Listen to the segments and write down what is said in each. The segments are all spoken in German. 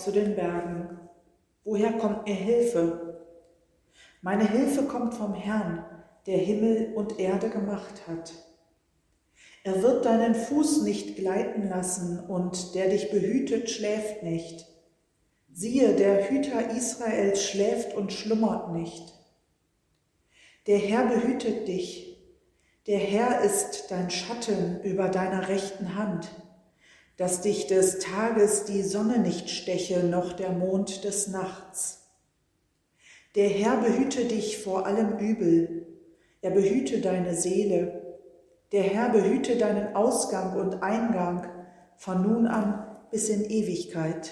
zu den Bergen. Woher kommt mir Hilfe? Meine Hilfe kommt vom Herrn, der Himmel und Erde gemacht hat. Er wird deinen Fuß nicht gleiten lassen und der dich behütet, schläft nicht. Siehe, der Hüter Israels schläft und schlummert nicht. Der Herr behütet dich. Der Herr ist dein Schatten über deiner rechten Hand, dass dich des Tages die Sonne nicht steche, noch der Mond des Nachts. Der Herr behüte dich vor allem Übel. Er behüte deine Seele. Der Herr behüte deinen Ausgang und Eingang von nun an bis in Ewigkeit.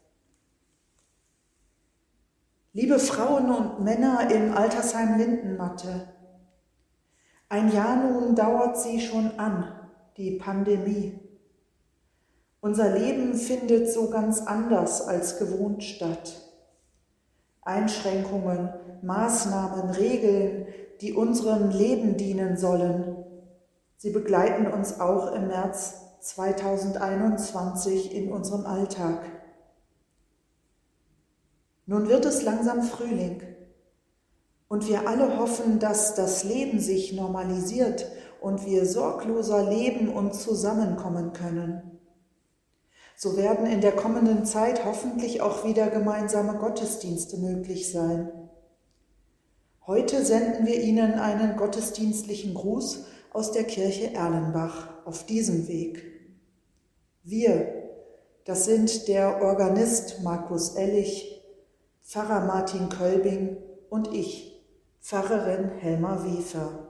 Liebe Frauen und Männer im Altersheim Lindenmatte, ein Jahr nun dauert sie schon an, die Pandemie. Unser Leben findet so ganz anders als gewohnt statt. Einschränkungen, Maßnahmen, Regeln, die unserem Leben dienen sollen, sie begleiten uns auch im März 2021 in unserem Alltag. Nun wird es langsam Frühling und wir alle hoffen, dass das Leben sich normalisiert und wir sorgloser leben und zusammenkommen können. So werden in der kommenden Zeit hoffentlich auch wieder gemeinsame Gottesdienste möglich sein. Heute senden wir Ihnen einen gottesdienstlichen Gruß aus der Kirche Erlenbach auf diesem Weg. Wir, das sind der Organist Markus Ellich, Pfarrer Martin Kölbing und ich, Pfarrerin Helma Wiefer.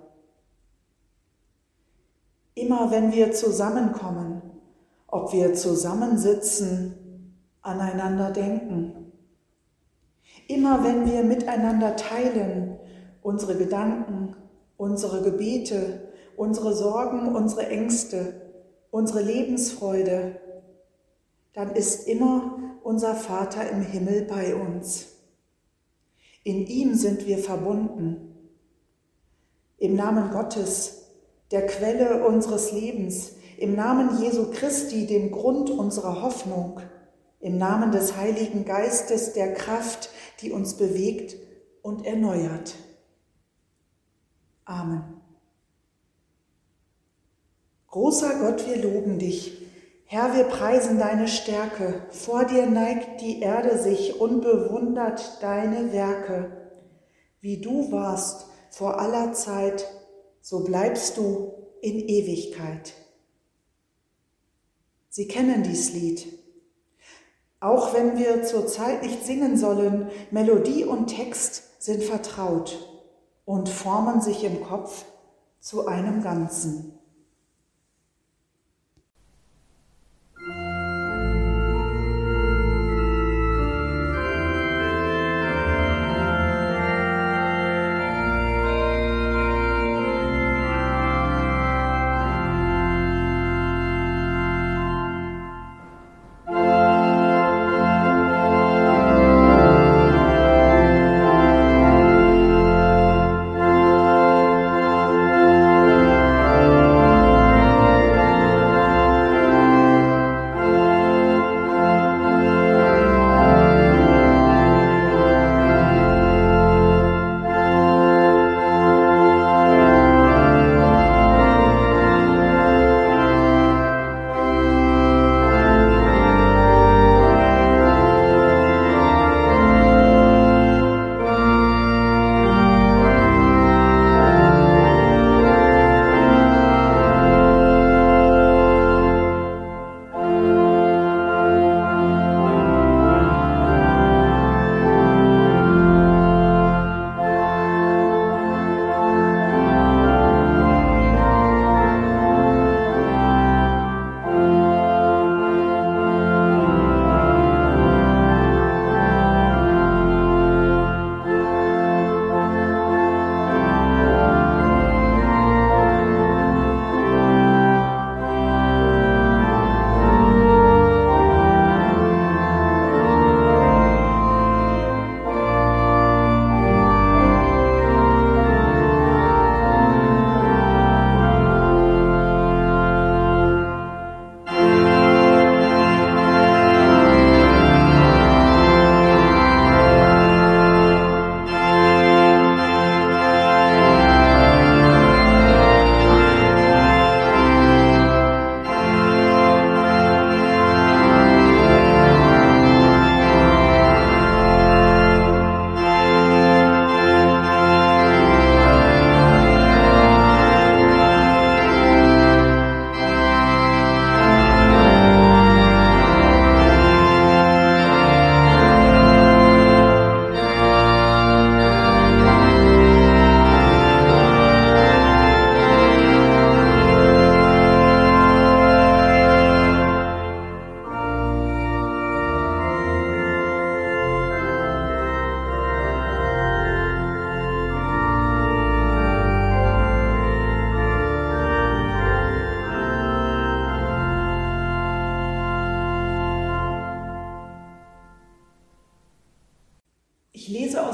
Immer wenn wir zusammenkommen, ob wir zusammensitzen, aneinander denken, immer wenn wir miteinander teilen, unsere Gedanken, unsere Gebete, unsere Sorgen, unsere Ängste, unsere Lebensfreude, dann ist immer unser Vater im Himmel bei uns. In ihm sind wir verbunden. Im Namen Gottes, der Quelle unseres Lebens, im Namen Jesu Christi, dem Grund unserer Hoffnung, im Namen des Heiligen Geistes, der Kraft, die uns bewegt und erneuert. Amen. Großer Gott, wir loben dich. Herr, wir preisen deine Stärke. Vor dir neigt die Erde sich und bewundert deine Werke. Wie du warst vor aller Zeit, so bleibst du in Ewigkeit. Sie kennen dies Lied. Auch wenn wir zurzeit nicht singen sollen, Melodie und Text sind vertraut und formen sich im Kopf zu einem Ganzen.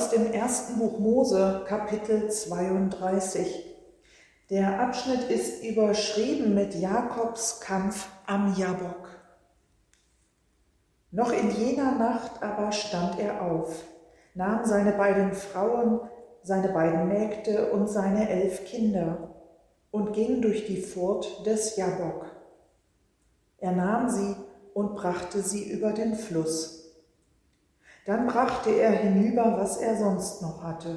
aus dem ersten Buch Mose, Kapitel 32. Der Abschnitt ist überschrieben mit Jakobs Kampf am Jabbok. Noch in jener Nacht aber stand er auf, nahm seine beiden Frauen, seine beiden Mägde und seine 11 Kinder und ging durch die Furt des Jabbok. Er nahm sie und brachte sie über den Fluss. Dann brachte er hinüber, was er sonst noch hatte.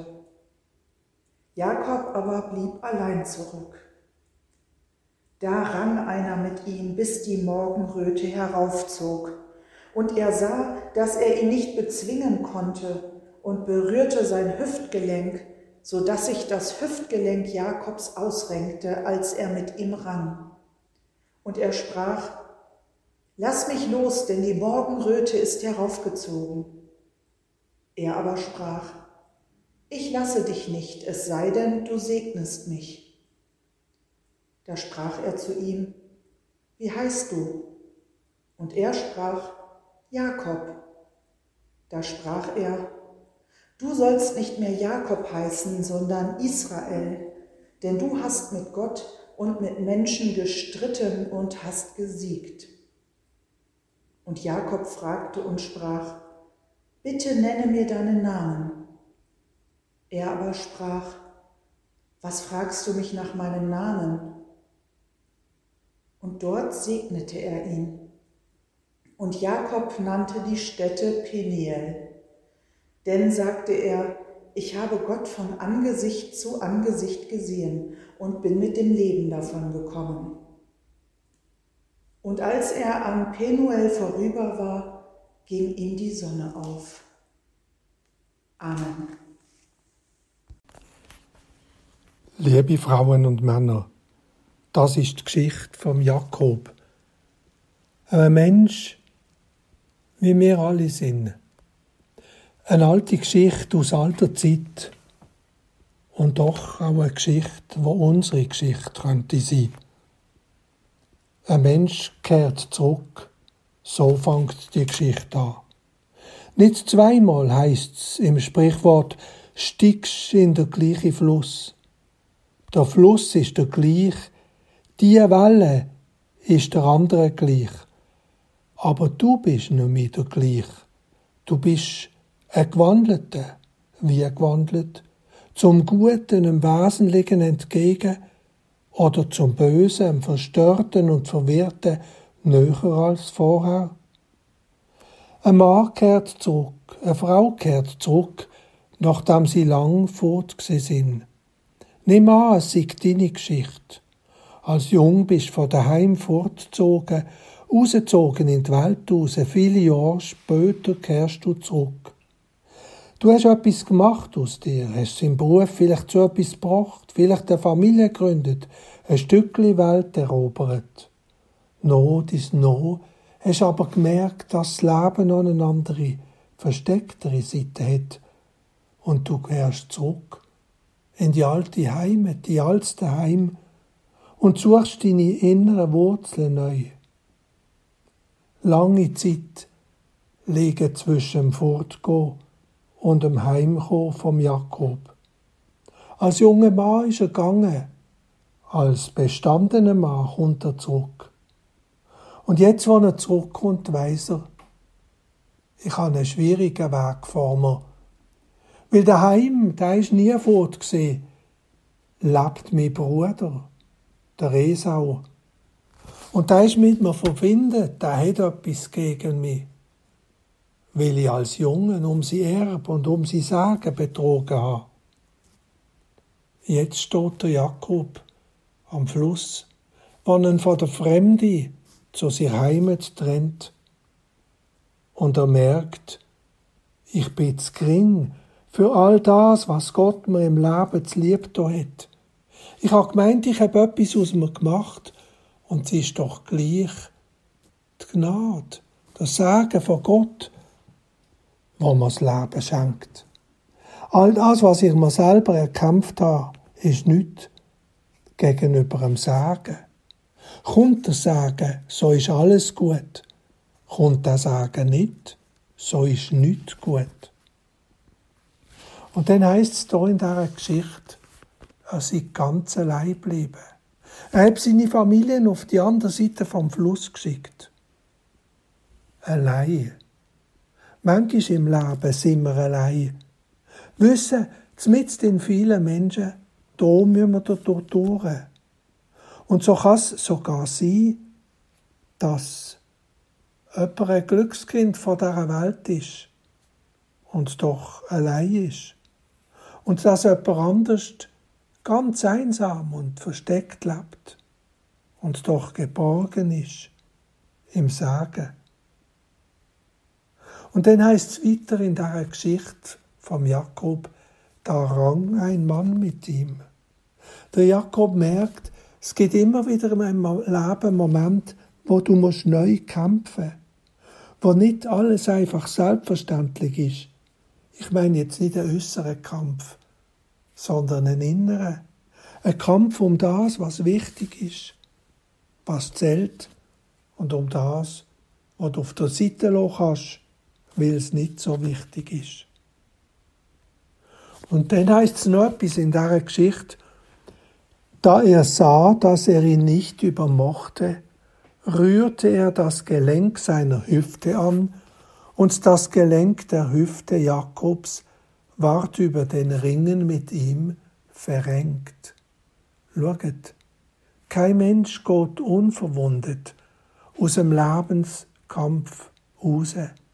Jakob aber blieb allein zurück. Da rang einer mit ihm, bis die Morgenröte heraufzog. Und er sah, dass er ihn nicht bezwingen konnte und berührte sein Hüftgelenk, so dass sich das Hüftgelenk Jakobs ausrenkte, als er mit ihm rang. Und er sprach: Lass mich los, denn die Morgenröte ist heraufgezogen. Er aber sprach: Ich lasse dich nicht, es sei denn, du segnest mich. Da sprach er zu ihm: Wie heißt du? Und er sprach: Jakob. Da sprach er: Du sollst nicht mehr Jakob heißen, sondern Israel, denn du hast mit Gott und mit Menschen gestritten und hast gesiegt. Und Jakob fragte und sprach: Bitte nenne mir deinen Namen. Er aber sprach: Was fragst du mich nach meinem Namen? Und dort segnete er ihn. Und Jakob nannte die Stätte Peniel. Denn, sagte er, ich habe Gott von Angesicht zu Angesicht gesehen und bin mit dem Leben davon gekommen. Und als er an Penuel vorüber war, ging ihm die Sonne auf. Amen. Liebe Frauen und Männer, das ist die Geschichte vom Jakob. Ein Mensch, wie wir alle sind. Eine alte Geschichte aus alter Zeit und doch auch eine Geschichte, die unsere Geschichte könnte sein. Ein Mensch kehrt zurück, so fängt die Geschichte an. Nicht zweimal heisst's im Sprichwort, stiegst in der gleiche Fluss. Der Fluss ist der gleich, die Welle ist der andere gleich. Aber du bist nicht mehr der gleich. Du bist ein Gewandelter, wie gewandelt, zum Guten, im Wesentlichen entgegen oder zum Bösen, im Verstörten und Verwirrten näher als vorher. Ein Mann kehrt zurück, eine Frau kehrt zurück, nachdem sie lang fort sind. Nimm an, es sei deine Geschichte. Als Jung bist du von daheim fortgezogen, rausgezogen in die Welt raus. Viele Jahre später kehrst du zurück. Du hast etwas gemacht aus dir, hast deinen Beruf vielleicht zu etwas gebracht, vielleicht eine Familie gegründet, ein Stückchen Welt erobert. Hast aber gemerkt, dass das Leben noch eine andere, verstecktere Seite hat. Und du kehrst zurück in die alte Heimat, die altes Heim, und suchst deine inneren Wurzeln neu. Lange Zeit liegen zwischen dem Fortgehen und dem Heimkommen vom Jakob. Als junger Mann ist er gegangen, als bestandener Mann kommt er zurück. Und jetzt, wo er zurückkommt, weiss er, ich habe einen schwierigen Weg vor mir. Weil daheim, da ist nie fortgesehen, lebt mein Bruder, der Esau. Und der ist mit mir verbindet, der hat etwas gegen mich. Weil ich als Jungen um sein Erbe und um sein Sagen betrogen habe. Jetzt steht der Jakob am Fluss, wo ihn von der Fremde zu seiner Heimat trennt. Und er merkt, ich bin zu gering für all das, was Gott mir im Leben zu lieb da hat. Ich habe gemeint, ich habe etwas aus mir gemacht und es ist doch gleich die Gnade, das Sagen von Gott, wo mir das Leben schenkt. All das, was ich mir selber erkämpft habe, ist nichts gegenüber dem Sagen. Kommt der Sagen, so ist alles gut. Kommt der Sagen nicht, so ist nichts gut. Und dann heisst es hier in dieser Geschichte, er sei ganz allein geblieben. Er hat seine Familien auf die andere Seite vom Fluss geschickt. Allein. Manchmal im Leben sind wir allein. Wissen, mitten in vielen Menschen, da müssen wir durch. Und so kann es sogar sein, dass jemand ein Glückskind von dieser Welt ist und doch allein ist. Und dass jemand anders ganz einsam und versteckt lebt und doch geborgen ist im Sagen. Und dann heisst es weiter in dieser Geschichte vom Jakob, da rang ein Mann mit ihm. Der Jakob merkt, es gibt immer wieder in meinem Leben einen Moment, wo du neu kämpfen musst, wo nicht alles einfach selbstverständlich ist. Ich meine jetzt nicht einen äußeren Kampf, sondern einen inneren. Ein Kampf um das, was wichtig ist, was zählt, und um das, was du auf der Seite lassen kannst, weil es nicht so wichtig ist. Und dann heisst es noch etwas in dieser Geschichte, da er sah, dass er ihn nicht übermochte, rührte er das Gelenk seiner Hüfte an, und das Gelenk der Hüfte Jakobs ward über den Ringen mit ihm verrenkt. Schaut, kein Mensch geht unverwundet aus dem Lebenskampf raus.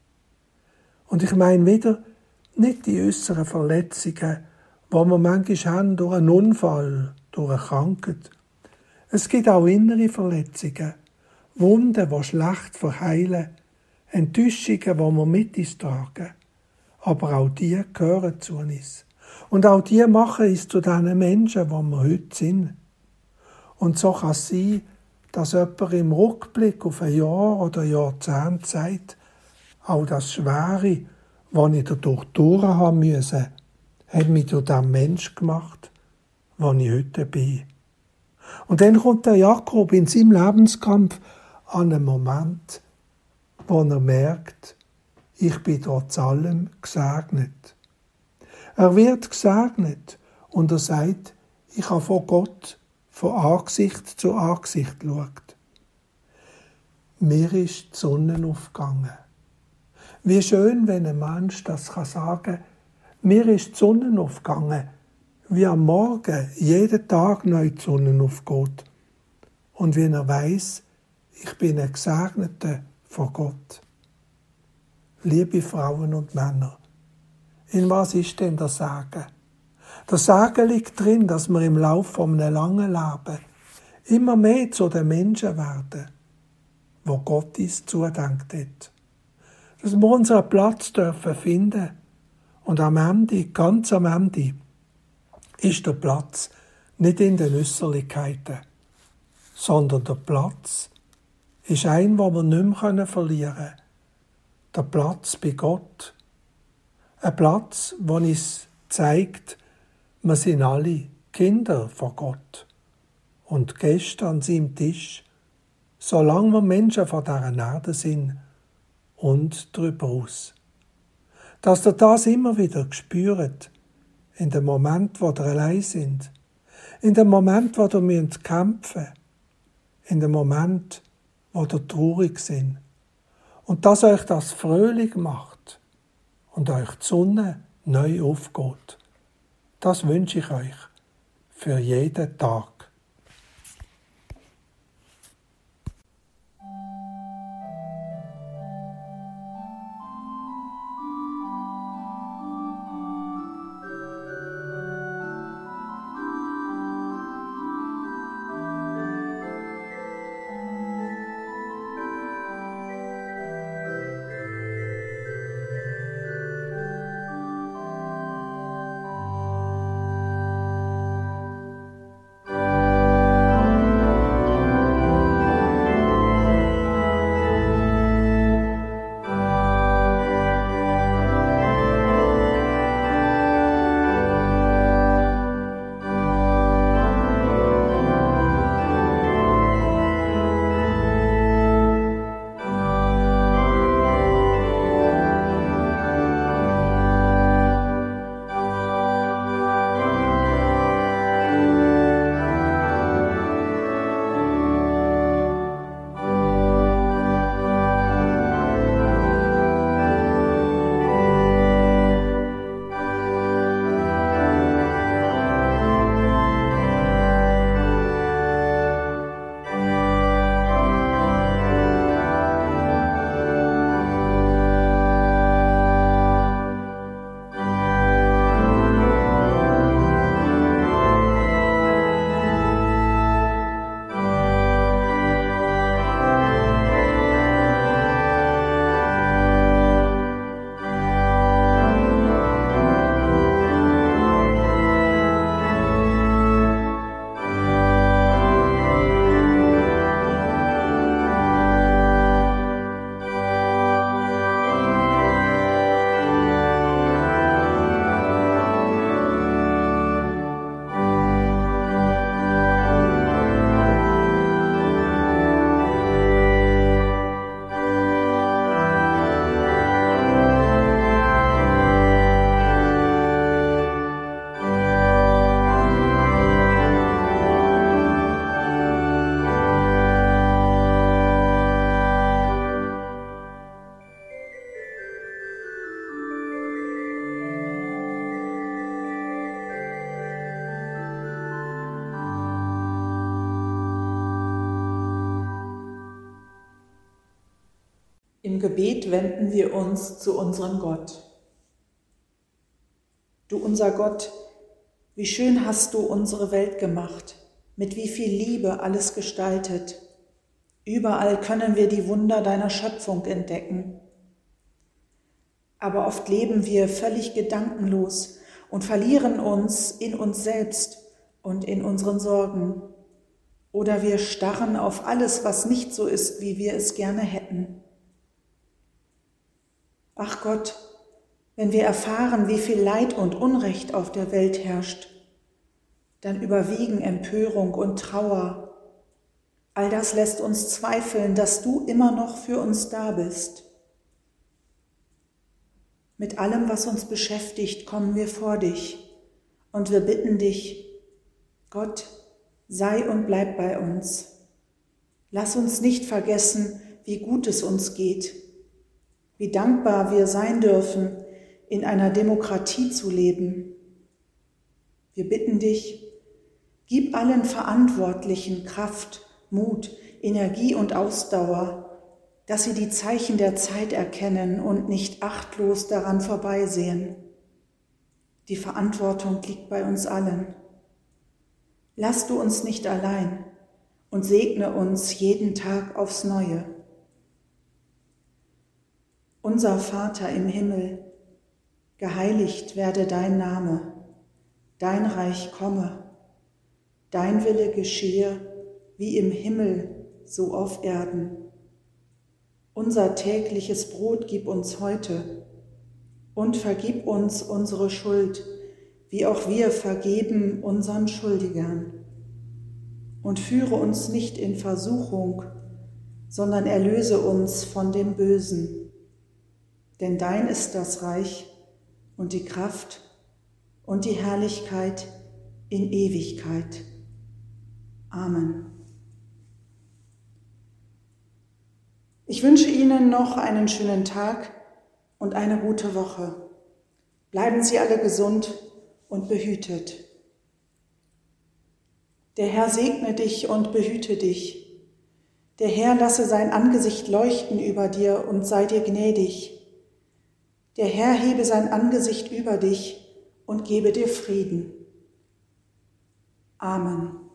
Und ich meine wieder, nicht die äußeren Verletzungen, die wir manchmal haben durch einen Unfall, durch eine Krankheit. Es gibt auch innere Verletzungen, Wunden, die schlecht verheilen, Enttäuschungen, die wir mit uns tragen. Aber auch die gehören zu uns. Und auch die machen uns zu den Menschen, die wir heute sind. Und so kann es sein, dass jemand im Rückblick auf ein Jahr oder Jahrzehnt sagt, auch das Schwere, was ich dadurch haben musste, hat mich zu dem Mensch gemacht, der ich heute bin. Und dann kommt der Jakob in seinem Lebenskampf an einen Moment, wo er merkt, ich bin trotz allem gesegnet. Er wird gesegnet und er sagt, ich habe von Gott von Angesicht zu Angesicht geschaut. Mir ist die Sonne aufgegangen. Wie schön, wenn ein Mensch das sagen kann, mir ist die Sonne aufgegangen, wie am Morgen jeden Tag neu die Sonne aufgeht. Und wenn er weiss, ich bin ein Gesegneter von Gott. Liebe Frauen und Männer, in was ist denn der Segen? Der Segen liegt drin, dass wir im Laufe von einem langen Leben immer mehr zu den Menschen werden, wo Gott uns zudenkt hat. Dass wir unseren Platz dürfen finden. Und am Ende, ganz am Ende, ist der Platz nicht in den Äußerlichkeiten, sondern der Platz ist ein, den wir nicht mehr verlieren können. Der Platz bei Gott. Ein Platz, der uns zeigt, wir sind alle Kinder von Gott und Gäste an seinem Tisch, solange wir Menschen von dieser Erde sind und darüber aus. Dass ihr das immer wieder spürt, in dem Moment, wo ihr allein sind, in dem Moment, wo ihr kämpfen müsst, in dem Moment, wo ihr traurig sind. Und dass euch das fröhlich macht und euch die Sonne neu aufgeht. Das wünsche ich euch für jeden Tag. Im Gebet wenden wir uns zu unserem Gott. Du unser Gott, wie schön hast du unsere Welt gemacht, mit wie viel Liebe alles gestaltet. Überall können wir die Wunder deiner Schöpfung entdecken. Aber oft leben wir völlig gedankenlos und verlieren uns in uns selbst und in unseren Sorgen. Oder wir starren auf alles, was nicht so ist, wie wir es gerne hätten. Ach Gott, wenn wir erfahren, wie viel Leid und Unrecht auf der Welt herrscht, dann überwiegen Empörung und Trauer. All das lässt uns zweifeln, dass du immer noch für uns da bist. Mit allem, was uns beschäftigt, kommen wir vor dich und wir bitten dich, Gott, sei und bleib bei uns. Lass uns nicht vergessen, wie gut es uns geht, wie dankbar wir sein dürfen, in einer Demokratie zu leben. Wir bitten dich, gib allen Verantwortlichen Kraft, Mut, Energie und Ausdauer, dass sie die Zeichen der Zeit erkennen und nicht achtlos daran vorbeisehen. Die Verantwortung liegt bei uns allen. Lass du uns nicht allein und segne uns jeden Tag aufs Neue. Unser Vater im Himmel, geheiligt werde dein Name, dein Reich komme, dein Wille geschehe, wie im Himmel, so auf Erden. Unser tägliches Brot gib uns heute und vergib uns unsere Schuld, wie auch wir vergeben unseren Schuldigern. Und führe uns nicht in Versuchung, sondern erlöse uns von dem Bösen. Denn dein ist das Reich und die Kraft und die Herrlichkeit in Ewigkeit. Amen. Ich wünsche Ihnen noch einen schönen Tag und eine gute Woche. Bleiben Sie alle gesund und behütet. Der Herr segne dich und behüte dich. Der Herr lasse sein Angesicht leuchten über dir und sei dir gnädig. Der Herr hebe sein Angesicht über dich und gebe dir Frieden. Amen.